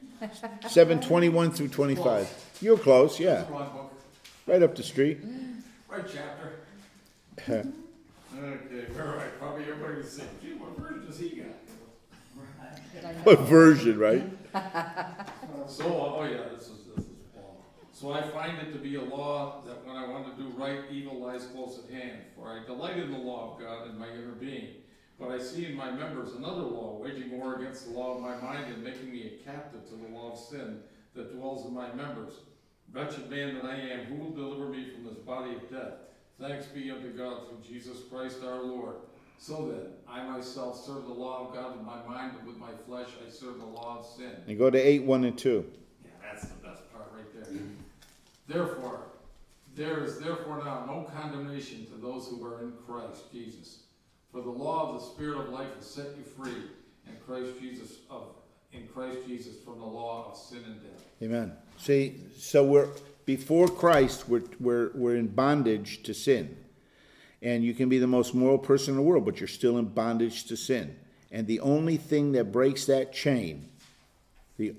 7:21-25. You were close, yeah. Wrong book. Right up the street. Right chapter. Okay, all right. Probably everybody would say, gee, what version does he got? What version, right? So, oh yeah, this is Paul. So I find it to be a law that when I want to do right, evil lies close at hand. For I delight in the law of God in my inner being. But I see in my members another law, waging war against the law of my mind and making me a captive to the law of sin that dwells in my members. Wretched man that I am, who will deliver me from this body of death? Thanks be unto God through Jesus Christ our Lord. So then, I myself serve the law of God with my mind, but with my flesh I serve the law of sin. And go to 8:1 and 2. Yeah, that's the best part right there. Therefore, there is therefore now no condemnation to those who are in Christ Jesus. For the law of the Spirit of life has set you free in Christ Jesus in Christ Jesus from the law of sin and death. Amen. See, so we're before Christ, we're in bondage to sin. And you can be the most moral person in the world, but you're still in bondage to sin. And the only thing that breaks that chain, is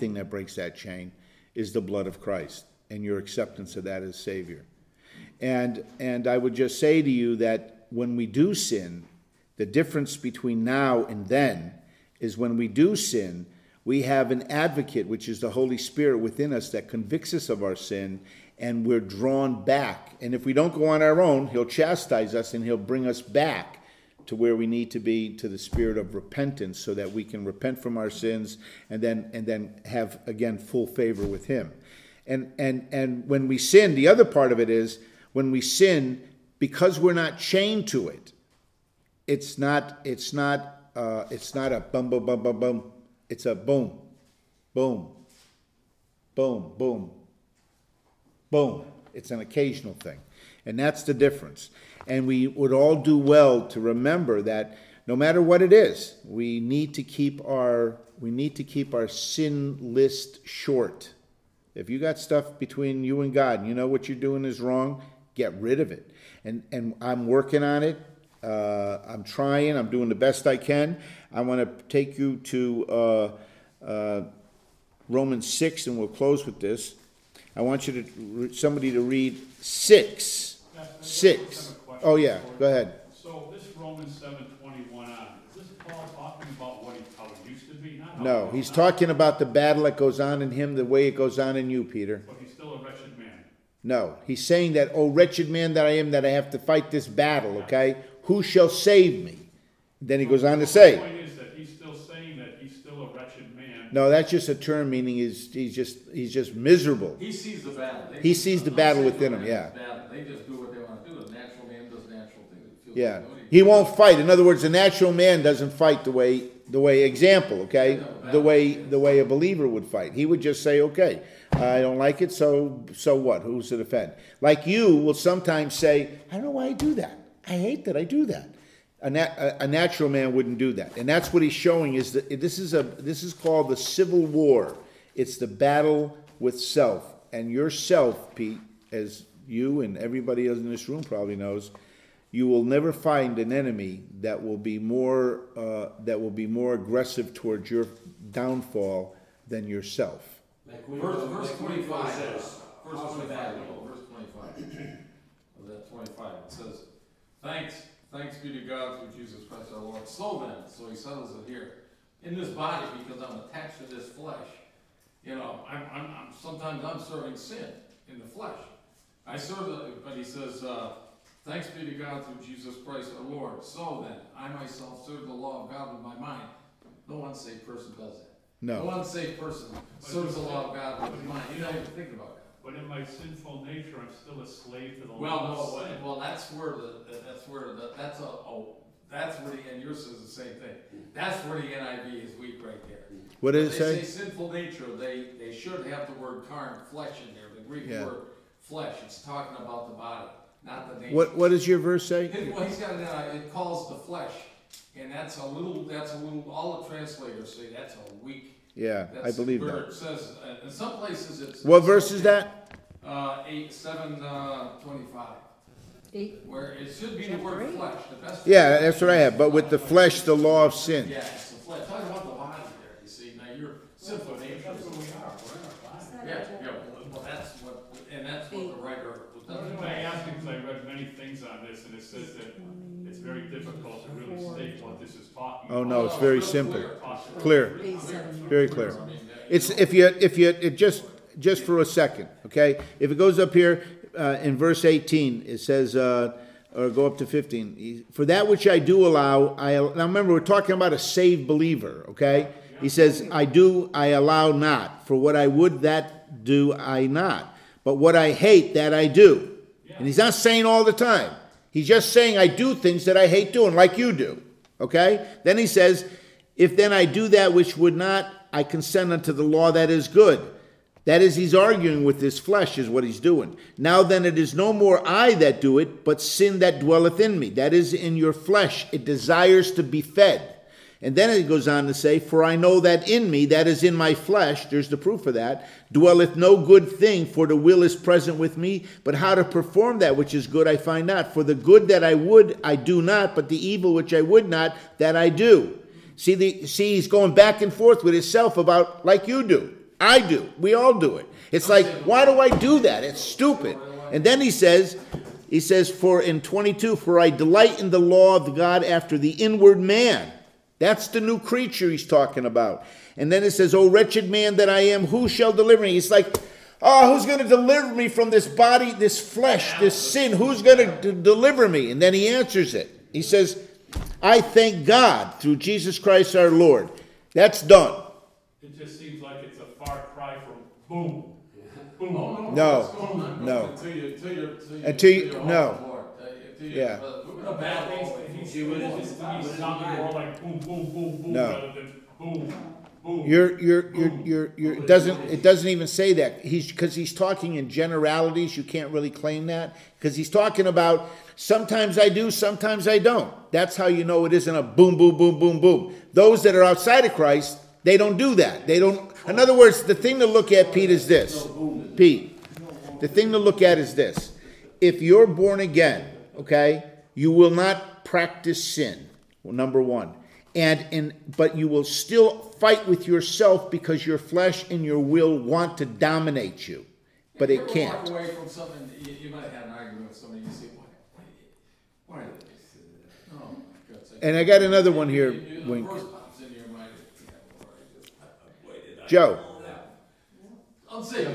the blood of Christ and your acceptance of that as Savior. And I would just say to you that when we do sin, the difference between now and then is when we do sin, we have an advocate, which is the Holy Spirit within us that convicts us of our sin, and we're drawn back. And if we don't go on our own, he'll chastise us and he'll bring us back to where we need to be, to the spirit of repentance, so that we can repent from our sins and then have, again, full favor with him. And when we sin, the other part of it is, when we sin, because we're not chained to it, it's not a bum, bum, bum, bum, bum. It's a boom, boom, boom, boom, boom. It's an occasional thing. And that's the difference. And we would all do well to remember that no matter what it is, we need to keep our sin list short. If you got stuff between you and God, and you know what you're doing is wrong, get rid of it. And I'm working on it. I'm trying. I'm doing the best I can. I want to take you to Romans 6, and we'll close with this. I want you to somebody to read 6. 6. Oh yeah, go ahead. So this Romans 7:21 on, is this Paul talking about how it used to be? No, he's talking about the battle that goes on in him the way it goes on in you, Peter. But he's still a wretched man. No, he's saying that, oh, wretched man that I am, that I have to fight this battle, okay? Who shall save me? Then he goes on to say. The point is that he's still saying that he's still a wretched man. No, that's just a term meaning he's just miserable. He sees the battle. He sees the battle within him, yeah. They just do what they want to do. The natural man does natural things. Yeah. He won't fight. In other words, the natural man doesn't fight the way example, okay? The way a believer would fight. He would just say, okay, I don't like it, so what? Who's to defend? Like you will sometimes say, I don't know why I do that. I hate that I do that. A natural man wouldn't do that. And that's what he's showing is that this is called the civil war. It's the battle with self. And yourself, Pete, as you and everybody else in this room probably knows, you will never find an enemy that will be more aggressive towards your downfall than yourself. Verse 25 says, verse 25 of that 25, it says, Thanks be to God through Jesus Christ our Lord. So then, so he settles it here. In this body, because I'm attached to this flesh, I'm sometimes I'm serving sin in the flesh. But he says, thanks be to God through Jesus Christ our Lord. So then, I myself serve the law of God with my mind. No unsaved person does that. No. No unsaved person serves the law of God with his mind. You're not even thinking about that. But in my sinful nature, I'm still a slave to the law. Well, that's where and yours says the same thing. That's where the NIV is weak right there. What does it say? They say sinful nature. They should have the word carn, flesh in there. The Greek word flesh. It's talking about the body, not the nature. What does your verse say? Well, he's got it calls the flesh, and that's a little. All the translators say that's a weak. Yeah, I believe where that. It says in some places it's. What verse is that? 7:25. 8. Where it should be the word flesh. The best. Yeah, that's what I have. But with the flesh, the law of sin. Yeah, it's the flesh. Talking about the body there. You see, now you're sinful nature. That's where we are. We're in our body. Yeah. Well, that's what the writer. I asked because I read many things on this, and it says that it's very difficult to really state what this is talking about. Oh no, it's very simple, clear, 8, 7. very clear. It's if you just for a second, okay? If it goes up here in verse 18, it says, or go up to 15. For that which I do allow, now remember we're talking about a saved believer, okay? He says, I allow not. For what I would, that do I not. But what I hate, that I do. And he's not saying all the time. He's just saying I do things that I hate doing, like you do. Okay? Then he says, if then I do that which would not, I consent unto the law that is good. That is, he's arguing with his flesh is what he's doing. Now then it is no more I that do it, but sin that dwelleth in me. That is, in your flesh, it desires to be fed. And then it goes on to say, for I know that in me, that is in my flesh, there's the proof of that, dwelleth no good thing, for the will is present with me, but how to perform that which is good I find not. For the good that I would, I do not, but the evil which I would not, that I do. See, he's going back and forth with himself about, like you do. I do. We all do it. It's like, why do I do that? It's stupid. And then he says, for in 22, for I delight in the law of God after the inward man. That's the new creature he's talking about. And then it says, O wretched man that I am, who shall deliver me? He's like, oh, who's going to deliver me from this body, this flesh, this sin? Who's going to deliver me? And then he answers it. He says, I thank God through Jesus Christ our Lord. That's done. It just seems like it's a far cry from boom. Boom. No. Until you no. Yeah. More like boom, boom, boom, boom, No. rather than boom, boom. It doesn't even say that. Because he's talking in generalities. You can't really claim that. Because he's talking about sometimes I do, sometimes I don't. That's how you know it isn't a boom, boom, boom, boom, boom. Those that are outside of Christ, they don't do that. They don't. In other words, the thing to look at, Pete, is this. Pete, the thing to look at is this. If you're born again, okay, you will not practice sin, number one. But you will still fight with yourself because your flesh and your will want to dominate you. But it can't. Walk away from something, you might have an argument with somebody, you say, why did they say that? Oh, my God. And I got another one here, The Wink. first pops into your mind, why did I? Joe. I'm saying,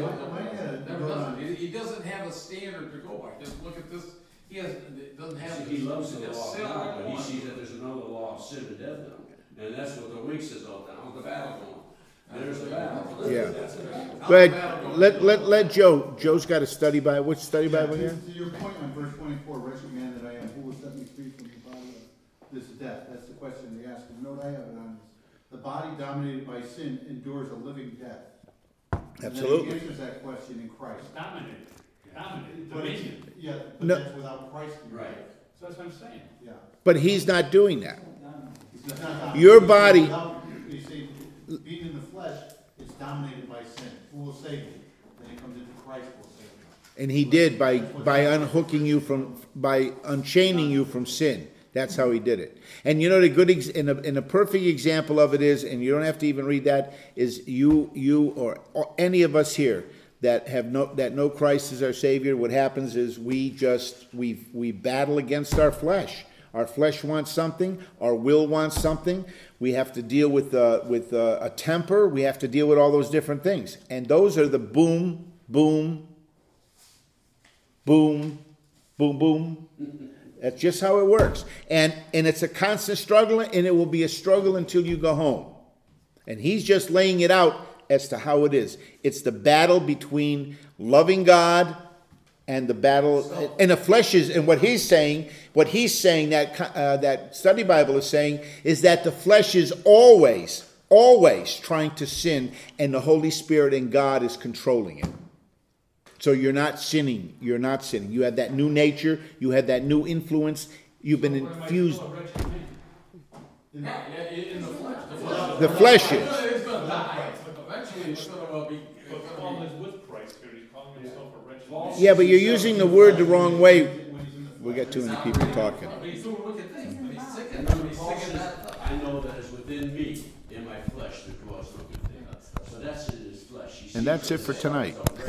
he doesn't have a standard to go by. Just look at this. He doesn't have. He loves the law of God, but he sees that there's another law of sin and death now. And that's what the week says all down, the battle going. There's the battle. Yeah. Go ahead. Let Joe. Joe's got a study Bible. Which study Bible here? To your point on verse 24, wretched man that I am, who will set me free from the body of this death? That's the question they ask. And note I have it on this. The body dominated by sin endures a living death. Absolutely. And then he answers that question in Christ. Dominated. But Dominion. yeah, but No. that's without Christ. Right. So that's what I'm saying. Yeah. But he's not doing that. It's not- Your body- You see, being in the flesh, it's dominated by sin. Who will save you? Then it comes into Christ will save you. And he did by unhooking you by unchaining you from sin. That's how he did it. And you know the good and a perfect example of it is, and you don't have to even read that, is you or any of us here that know Christ as our Savior. What happens is we battle against our flesh. Our flesh wants something. Our will wants something. We have to deal with a temper. We have to deal with all those different things. And those are the boom, boom, boom, boom, boom. That's just how it works. And it's a constant struggle, and it will be a struggle until you go home. And he's just laying it out as to how it is. It's the battle between loving God and the battle, and the flesh is, and what he's saying that study Bible is saying is that the flesh is always trying to sin, and the Holy Spirit and God is controlling it. So you're not sinning. You have that new nature. You have that new influence. You've been infused. In the flesh. The flesh is. It's going to die. Eventually, it's going to be. But Paul is with Christ here. He's calling himself a wretched man. Yeah, but you're using the word the wrong way. We got too many people talking. He's doing wicked things, but he's sick And of then Paul that. says, I know that is within me, in my flesh, that draws no good thing. So that's in his flesh. He And that's sees it for tonight.